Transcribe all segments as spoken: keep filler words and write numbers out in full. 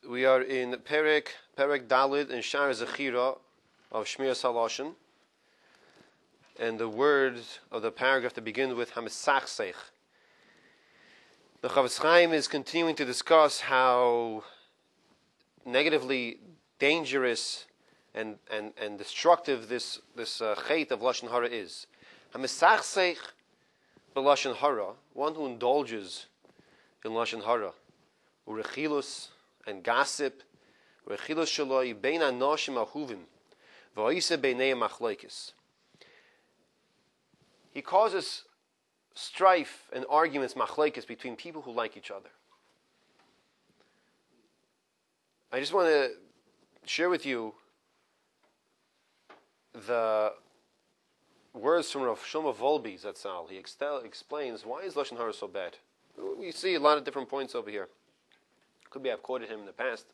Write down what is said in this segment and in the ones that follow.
We are in Perek, Perek Dalid and Shar Zechira of Shmir Saloshin. And the word of the paragraph that begins with Hamesachsech. The Chofetz Chaim is continuing to discuss how negatively dangerous and, and, and destructive this this uh, chait of Lashon Hara is. Hamesachsech b'Lashon Hara, one who indulges in Lashon Hara, urechilus and gossip, urechilus shaloi bein anoshim ahuvim, v'oise beinei machlokes. He causes strife and arguments, machlokes, between people who like each other. I just want to share with you the words from Rav Shlomo Volbe Zatzal. He extel- explains why is Lashon Hara so bad. We see a lot of different points over here. Could be I've quoted him in the past.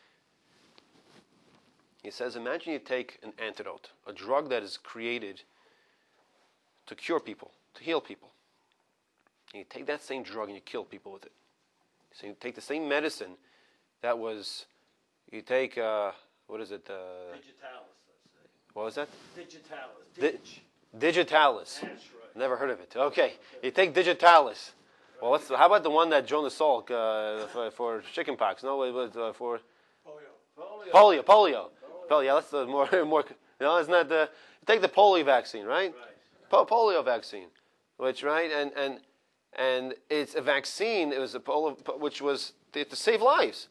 He says, imagine you take an antidote, a drug that is created to cure people, to heal people. And you take that same drug and you kill people with it. So you take the same medicine that was, you take, uh, what is it? Uh, Digitalis, let's say. What was that? Digitalis. Dig. Digitalis. That's right. Never heard of it. Okay, you take Digitalis. Well, let's, how about the one that Jonas Salk uh, for, for chickenpox? No, it was uh, for Polio. polio. Polio. Polio. Yeah, that's the more more. No, it's not the. Take the polio vaccine, right? Right. Po- polio vaccine, which right, and and and it's a vaccine. It was a polio, which was to, to save lives.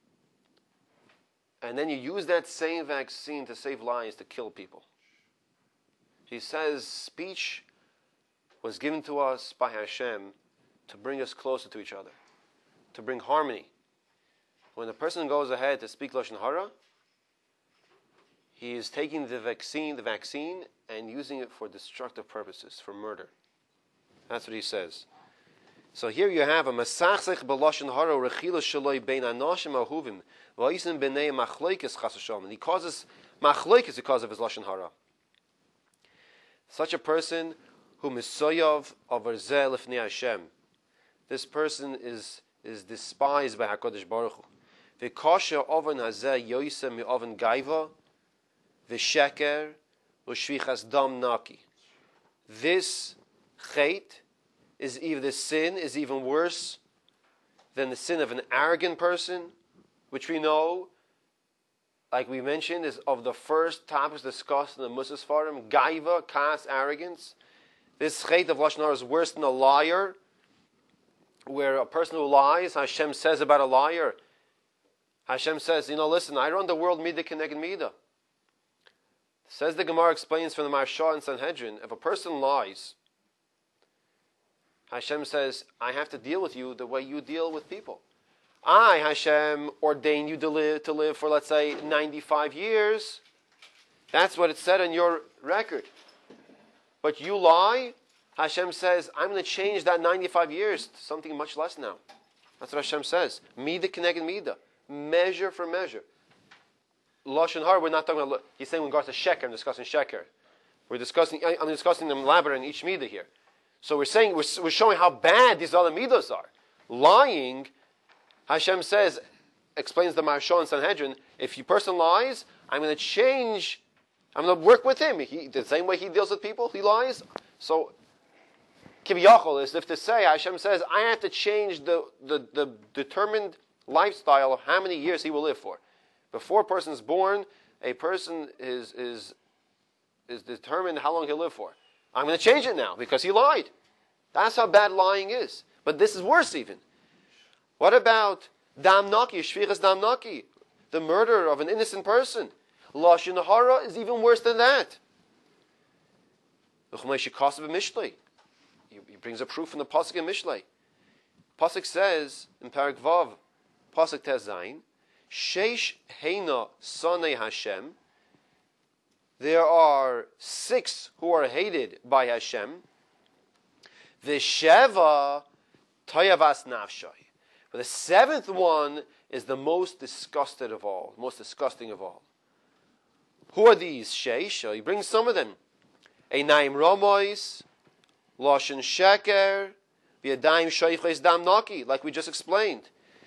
And then you use that same vaccine to save lives to kill people. He says speech was given to us by Hashem to bring us closer to each other, to bring harmony. When a person goes ahead to speak Lashon Hara, he is taking the vaccine, the vaccine, and using it for destructive purposes, for murder. That's what he says. So here you have a Masachsech b'Lashon Hara rechila shaloi bein anoshim ahuvim v'oisim b'nei machlokes chas v'shalom. And he causes machlokes because of his Lashon Hara. Such a person who misoyav over zeh lifnei Hashem. This person is is despised by HaKadosh Baruch Hu. V'kosher oven hazeh yoyse mi oven gaiva v'sheker v'shvichas dam naki. This chait is even the sin is even worse than the sin of an arrogant person, which we know, like we mentioned, is of the first topics discussed in the Mussar Sfarim. Gaiva, kas, arrogance. This chait of Lashon Hara is worse than a liar, where a person who lies, Hashem says about a liar, Hashem says, you know, listen, I run the world midah keneged midah. Says the Gemara, explains from the Maharsha and Sanhedrin, if a person lies, Hashem says, I have to deal with you the way you deal with people. I, Hashem, ordain you to live, to live for, let's say, ninety-five years. That's what it said on your record. But you lie, Hashem says, I'm going to change that ninety-five years to something much less now. That's what Hashem says. Midah keneged midah. Measure for measure. Lashon Hara, we're not talking about, he's saying when regards to sheker, I'm discussing sheker. We're discussing, I'm discussing them elaborate in each midah here. So we're saying, we're, we're showing how bad these other midos are. Lying, Hashem says, explains the Maharsha and Sanhedrin, if a person lies, I'm going to change, I'm going to work with him. He, the same way he deals with people, he lies. So, Kiviyachol is if to say, Hashem says, I have to change the, the, the determined lifestyle of how many years he will live for. Before a person is born, a person is, is, is determined how long he'll live for. I'm going to change it now because he lied. That's how bad lying is. But this is worse even. What about dam naki, shvichas dam naki, the murder of an innocent person? Lashon Hara is even worse than that. He brings a proof from the pasuk in Mishlei. Pasuk says in Parak Vav, pasuk Tes Zayin, Sheish heina sonei Hashem. There are six who are hated by Hashem. V'sheva toyavas nafshay. But the seventh one is the most disgusted of all, most disgusting of all. Who are these? Sheish. He brings some of them. Einayim romois, lashon sheker, v'yadayim shoiches dam naki, like we just explained.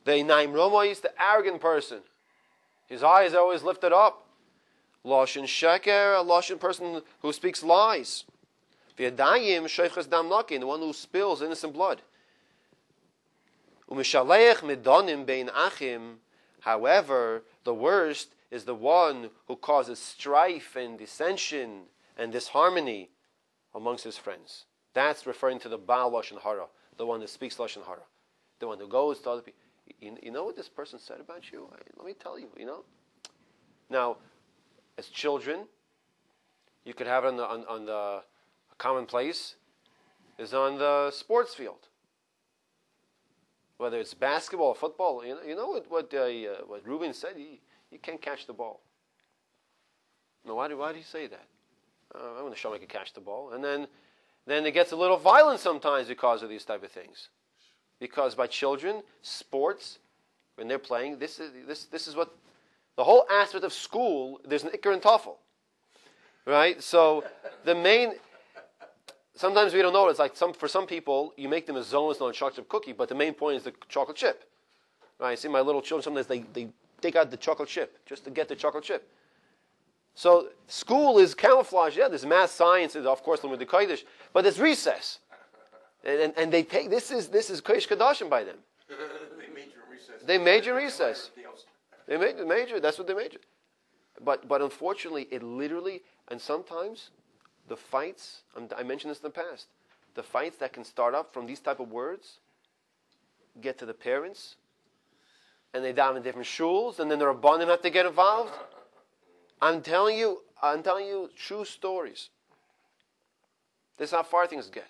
The Naim Romois, the arrogant person. His eyes are always lifted up. Lashon Sheker, a Lashon person who speaks lies. V'yadayim sheiches dam nakin, the one who spills innocent blood. U'mishaleich midonim bein achim. However, the worst is the one who causes strife and dissension and disharmony amongst his friends. That's referring to the Baal Lashon Hara, the one that speaks Lashon Hara, the one who goes to other people. You, you know what this person said about you? Let me tell you, you know. Now, as children, you could have it on the, on, on the commonplace is on the sports field. Whether it's basketball or football, you know, you know what what, uh, uh, what Reuben said? He, you can't catch the ball. No, why, do, why did he say that? Uh, I want to show him I can catch the ball. And then, then it gets a little violent sometimes because of these type of things. Because by children, sports, when they're playing, this is this this is what the whole aspect of school. There's an Iker and Tafel, right? So the main. Sometimes we don't know. It's like some for some people, you make them a zoneless on a chocolate chip cookie, but the main point is the chocolate chip. Right? I see my little children. Sometimes they they take out the chocolate chip just to get the chocolate chip. So school is camouflage. Yeah, there's math, science, of course, Limud Kodesh, but there's recess. And, and, and they take this is this is Kodesh Kadashim by them. They major in recess. They major in recess. They major, major. That's what they major. But but unfortunately, it literally and sometimes the fights. I mentioned this in the past. The fights that can start up from these type of words get to the parents, and they dive in different shuls, and then the rabbanim have to get involved. I'm telling you, I'm telling you true stories. This is how far things get.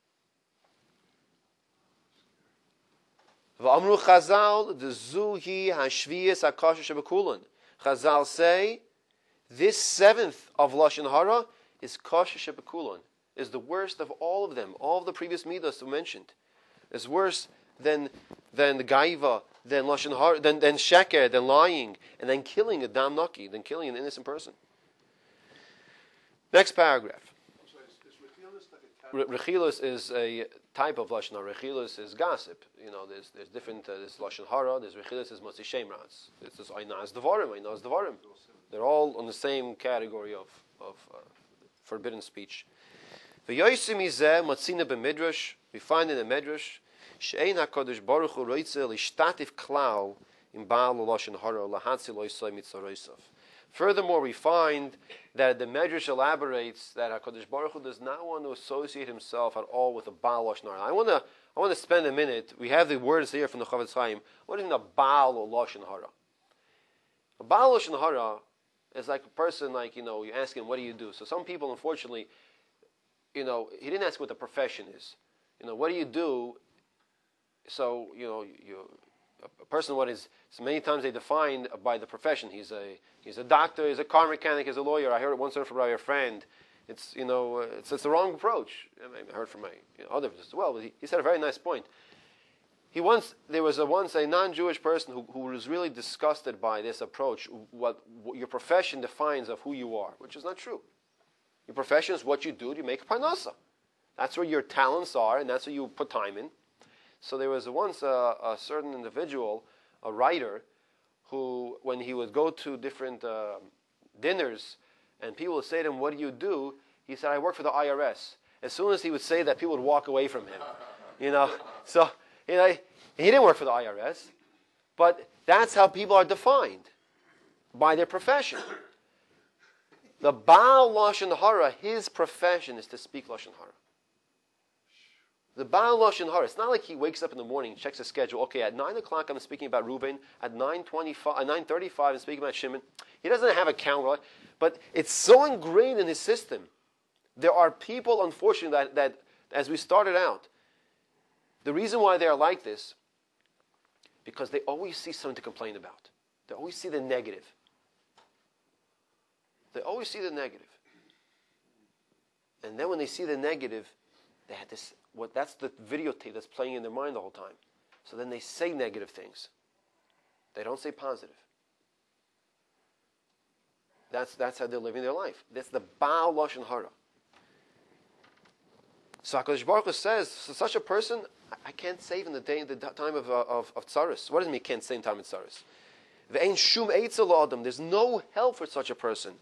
V'amru Chazal, the zuhi hashviyas hakasha shebekulon. Chazal say, this seventh of Lashon Hara is kasha shebekulon, is the worst of all of them. All of the previous midas we mentioned is worse than than the gaiva, than Lashon Hara, than than sheker, than lying, and then killing a dam naki, than killing an innocent person. Next paragraph. Rechilus is a type of Lashon Hara. Rechilus is gossip. You know, there's there's different, uh, there's Lashon Hara, there's Rechilus, there's Motzi Shem Raz. It's just Einaz Devarim, Einaz Devarim. They're all on the same category of, of uh, forbidden speech. V'yoysim izeh matzina b'midrash, we find in the Midrash, she'ein HaKadosh Baruch Hu roitze lishtatif klal in Baal Lashon Hara lahatzi lo yisai mitzaroisav. Furthermore, we find that the Medrash elaborates that HaKadosh Baruch Hu does not want to associate himself at all with a Baal Lashon Hara. I want to I want to spend a minute. We have the words here from the Chavetz Chaim. What is a Baal or Lashon Hara? A Baal Lashon Hara is like a person, like, you know, you ask him, what do you do? So some people, unfortunately, you know, he didn't ask what the profession is. You know, what do you do? So, you know, you... A person, what is, so many times they define by the profession. He's a he's a doctor, he's a car mechanic, he's a lawyer. I heard it once from a friend. It's, you know, uh, it's, it's the wrong approach. I heard from my you know, others as well. But he, he said a very nice point. He once there was a once a non-Jewish person who, who was really disgusted by this approach. What, what your profession defines of who you are, which is not true. Your profession is what you do to make parnasa. That's where your talents are, and that's where you put time in. So there was once a, a certain individual, a writer, who, when he would go to different uh, dinners, and people would say to him, what do you do? He said, I work for the I R S. As soon as he would say that, people would walk away from him. You know, so you know, he didn't work for the I R S, but that's how people are defined, by their profession. The Baal Lashon Hara, his profession is to speak Lashon Hara. The Baal Lashon Hara, it's not like he wakes up in the morning, checks his schedule. Okay, at nine o'clock I'm speaking about Reuben. At nine twenty-five, at nine thirty-five I'm speaking about Shimon. He doesn't have a calendar, but it's so ingrained in his system. There are people, unfortunately, that, that as we started out, the reason why they are like this, because they always see something to complain about. They always see the negative. They always see the negative. And then when they see the negative, they had this... What that's the videotape that's playing in their mind the whole time. So then they say negative things. They don't say positive. That's that's how they're living their life. That's the Baal Lashon Hara. So HaKadosh Baruch Hu says, so such a person, I, I can't save in the day, the time of, uh, of, of tsaris. What does it mean, can't save in time of tsaris? V'ein shum eitzel l'adam. There's no help for such a person.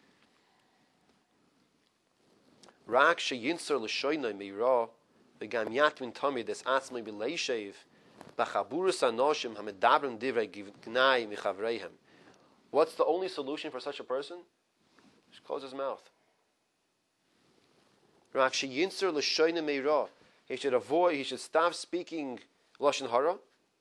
Rak sheyinser l'shoynoi meira v'gam yatmin tamid es atzmei b'leishev b'chaburus anoshim hamedabrim divrei gnai michavreihem. What's the only solution for such a person? Just close his mouth. Rak sheyinser l'shoynoi meira. He should avoid, he should stop speaking lashon hara,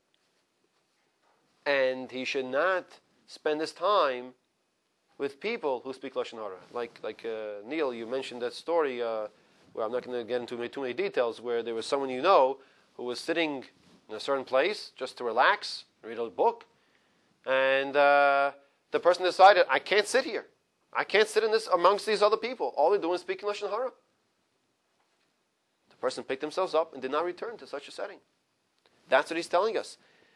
and he should not spend his time with people who speak lashon hara. Like, like uh, Neil, you mentioned that story. Uh, where I'm not going to get into too many details. Where there was someone you know who was sitting in a certain place just to relax, read a book, and uh, the person decided, I can't sit here. I can't sit in this amongst these other people. All they're doing is speaking lashon hara. The person picked themselves up and did not return to such a setting. That's what he's telling us.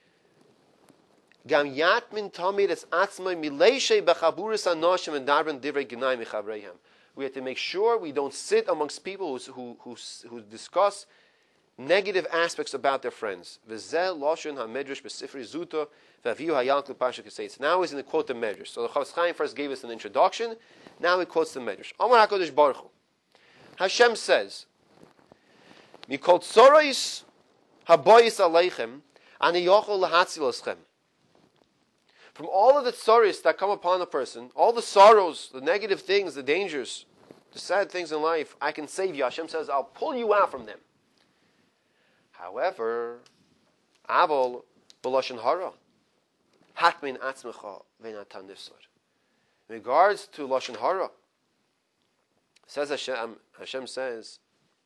Gam yatmin tamid es atzmai mileishe bechaburis anoshim and darben divrei gnai michavreihem. We have to make sure we don't sit amongst people who, who, who discuss negative aspects about their friends. V'zeh lashon ha-medrash b'sifri zuta v'aviyu hayal kl'pasha k'seitz. Now he's going to quote the medrash. So the Chofetz Chaim first gave us an introduction. Now he quotes the medrash. Amar HaKadosh Baruch Hu. Hashem says, Mikol tzoros haboyis aleichem ani yochol lahatzil eschem. From all of the tzoros that come upon a person, all the sorrows, the negative things, the dangers, the sad things in life, I can save you. Hashem says, I'll pull you out from them. However, avol b'lashon hara hatmin atzmecha v'natan nifsar. In regards to lashon hara, says Hashem, Hashem says,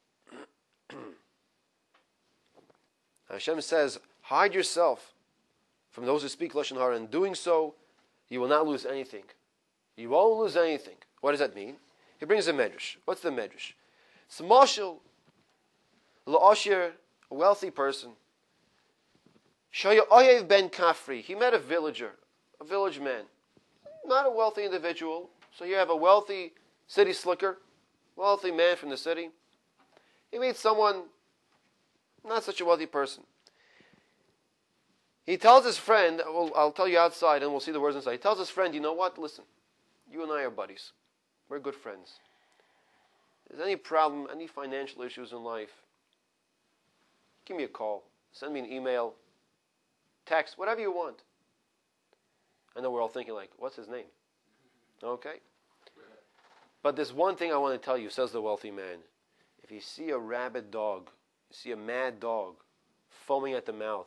Hashem says, hide yourself from those who speak lashon hara. In doing so, you will not lose anything. You won't lose anything. What does that mean? He brings a medrash. What's the medrash? It's mashal la'ashir, a wealthy person. Shaya Oyev ben Kafri. He met a villager, a village man, not a wealthy individual. So you have a wealthy city slicker, wealthy man from the city. He meets someone, not such a wealthy person. He tells his friend, well, I'll tell you outside and we'll see the words inside. He tells his friend, you know what, listen, you and I are buddies. We're good friends. If there's any problem, any financial issues in life, give me a call. Send me an email, text, whatever you want. I know we're all thinking like, what's his name? Okay. But there's one thing I want to tell you, says the wealthy man. If you see a rabid dog, you see a mad dog foaming at the mouth,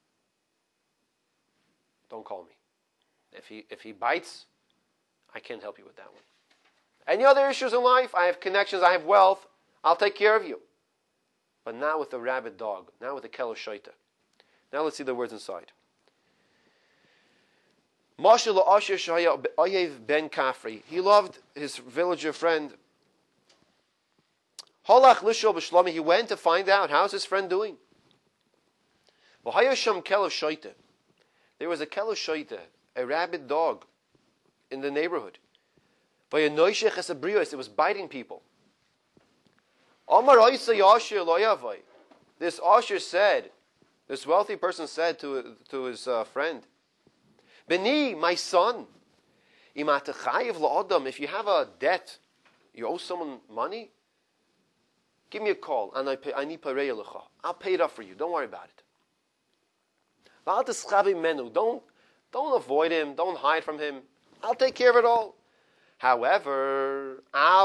don't call me. If he if he bites, I can't help you with that one. Any other issues in life, I have connections, I have wealth, I'll take care of you. But not with a rabid dog, not with a kelos shaita. Now let's see the words inside. Mashal la'asher shaya Oyev ben Kafri. He loved his villager friend. Holach lishol b'shlomi. He went to find out how's his friend doing. V'hayasham kelos shaita. There was a kelos shaita, a rabid dog, in the neighborhood. V'yanoishech esabrios. It was biting people. Amar oisa yashir lo yavai. This Asher said, this wealthy person said to, to his uh, friend, Beni, my son, if you have a debt, you owe someone money, give me a call, and I pay, I need I'll pay it up for you. Don't worry about it. Don't, don't avoid him. Don't hide from him. I'll take care of it all. However,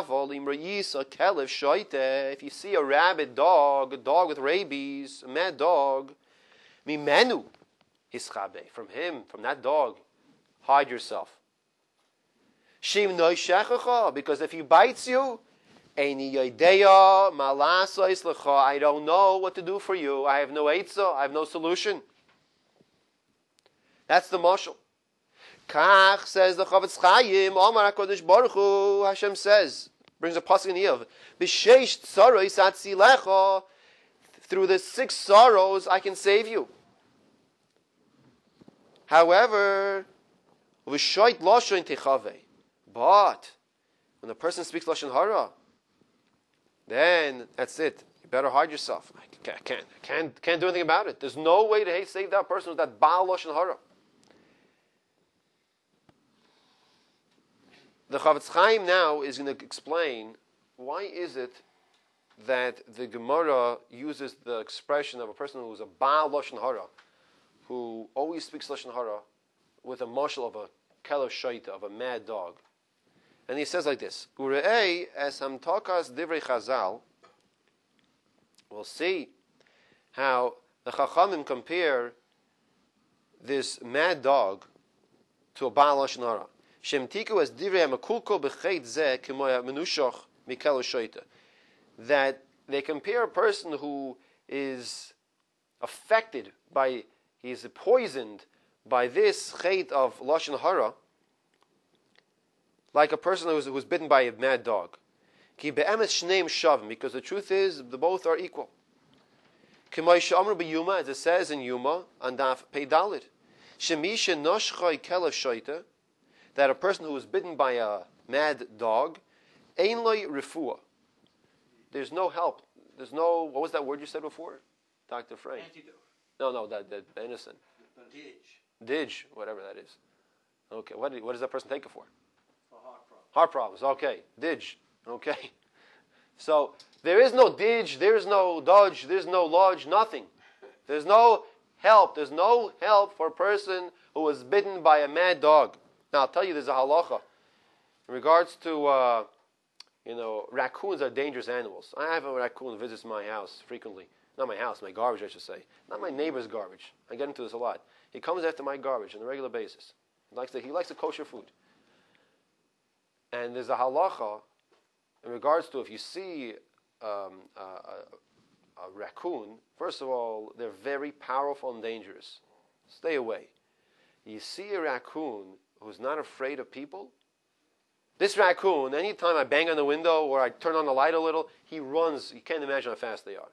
if you see a rabid dog, a dog with rabies, a mad dog, mimenu hischabe, from him, from that dog, hide yourself. Shim noishechacha, because if he bites you, eini yodeya malasois lecha, I don't know what to do for you. I have no eitzah, I have no solution. That's the mashal. Kach, says the Chofetz Chaim, Omar HaKadosh Baruch Hu, Hashem says, brings a pasuk in Iyov, B'sheish tzaros atzilecha, through the six sorrows I can save you. However, V'shoit lashon techave, but when a person speaks lashon hara, then that's it. You better hide yourself. I can't, can't, can't, can't do anything about it. There's no way to hey, save that person with that Baal Lashon Hara. The Chavetz Chaim now is going to explain why is it that the Gemara uses the expression of a person who is a Baal Lashon Hara, who always speaks Lashon Hara, with a mashal of a kelev shaita, of a mad dog. And he says like this, Ure'ei es hamtokas divrei Chazal. We'll see how the Chachamim compare this mad dog to a Baal Lashon Hara. Shemtiku es divrei hamakulko b'cheit zeh k'moya menushach mikelo shaita. That they compare a person who is affected by, he is poisoned by this chait of Lashon Hara, like a person who's, who's bitten by a mad dog. Ki be'emes shneim shavim, because the truth is, the both are equal. K'may she'amru b'yuma, as it says in Yuma, and daf pei dalid. Shemisha noshchoi kelev shaita, that a person who was bitten by a mad dog, ein loy refuah. There's no help. There's no, what was that word you said before? Doctor Frey. Antidote. No, no, that, that innocent. Bandage. Didge, whatever that is. Okay, what, what does that person take it for? For heart problems. Heart problems, okay. Didge, okay. So, there is no didge, there is no dodge, there's no lodge, nothing. There's no help. There's no help for a person who was bitten by a mad dog. Now, I'll tell you, there's a halacha. In regards to, uh, you know, raccoons are dangerous animals. I have a raccoon who visits my house frequently. Not my house, my garbage, I should say. Not my neighbor's garbage. I get into this a lot. He comes after my garbage on a regular basis. He likes the, he likes the kosher food. And there's a halacha in regards to if you see um, a, a, a raccoon, first of all, they're very powerful and dangerous. Stay away. You see a raccoon who's not afraid of people, this raccoon, anytime I bang on the window or I turn on the light a little, he runs. You can't imagine how fast they are.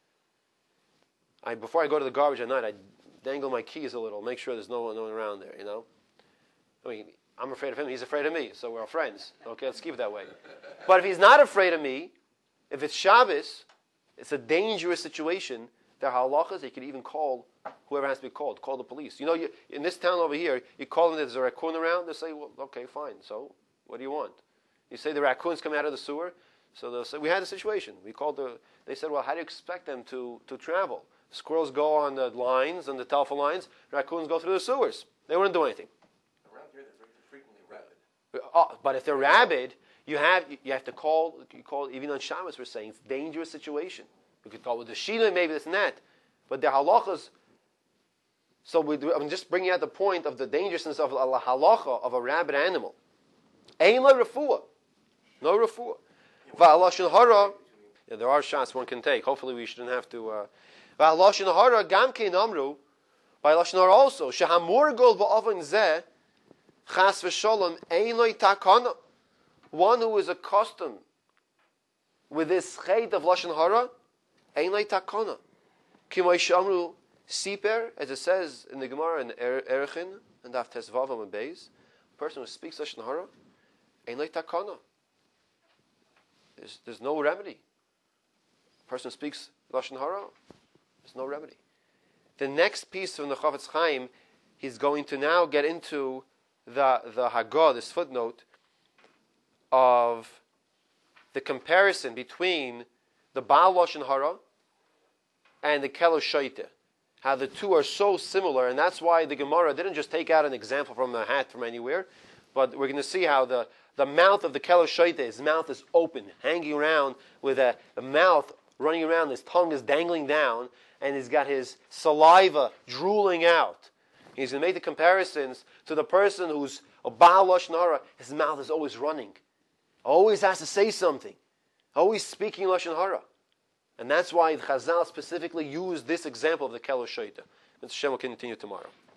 I, before I go to the garbage at night, I dangle my keys a little, make sure there's no one, no one around there, you know. I mean, I'm afraid of him, he's afraid of me, so we're all friends. Okay, let's keep it that way. But if he's not afraid of me, if it's Shabbos, it's a dangerous situation. There are halachas, you could even call whoever has to be called, call the police. You know, you, in this town over here, you call them, there's a raccoon around, they'll say, well, okay, fine, so what do you want? You say the raccoons come out of the sewer, so they'll say, we had a situation. We called the, they said, well, how do you expect them to, to travel? Squirrels go on the lines, on the telephone lines. Raccoons go through the sewers. They wouldn't do anything. Around here, they're frequently rabid. Oh, but if they're rabid, you have you have to call. You call even on Shabbos. We're saying it's a dangerous situation. We could call with the Sheila, maybe this and that. But they're halachas. So we do, I'm just bringing out the point of the dangerousness of a halacha of a rabid animal. Ein la refuah, no refuah. Va'alashon hara. Yeah, there are shots one can take. Hopefully, we shouldn't have to. Uh, Lashon hara gam kein amru, by lashon hara also shehamur gol ba'oven zeh chas v'sholom ein lo takana. One who is accustomed with this chait of lashon hara ein lo takana. Kimay shamru siper, as it says in the Gemara in Erechin and Daf Tesvav and Beis, a person who speaks lashon hara ein lo takana. There's, there's no remedy. A person who speaks lashon hara, there's no remedy. The next piece from the Chavetz Chaim, he's going to now get into the the Haggadah, this footnote, of the comparison between the Baal Lashon Hara and the Kelo Shaita. How the two are so similar, and that's why the Gemara didn't just take out an example from a hat from anywhere, but we're going to see how the, the mouth of the Kelo Shaita, his mouth is open, hanging around with a, a mouth running around, his tongue is dangling down, and he's got his saliva drooling out. He's going to make the comparisons to the person who's a Baal Lashon Hara. His mouth is always running. Always has to say something. Always speaking Lashon Hara. And that's why Chazal specifically used this example of the Kelo Shaita. Mister Hashem will continue tomorrow.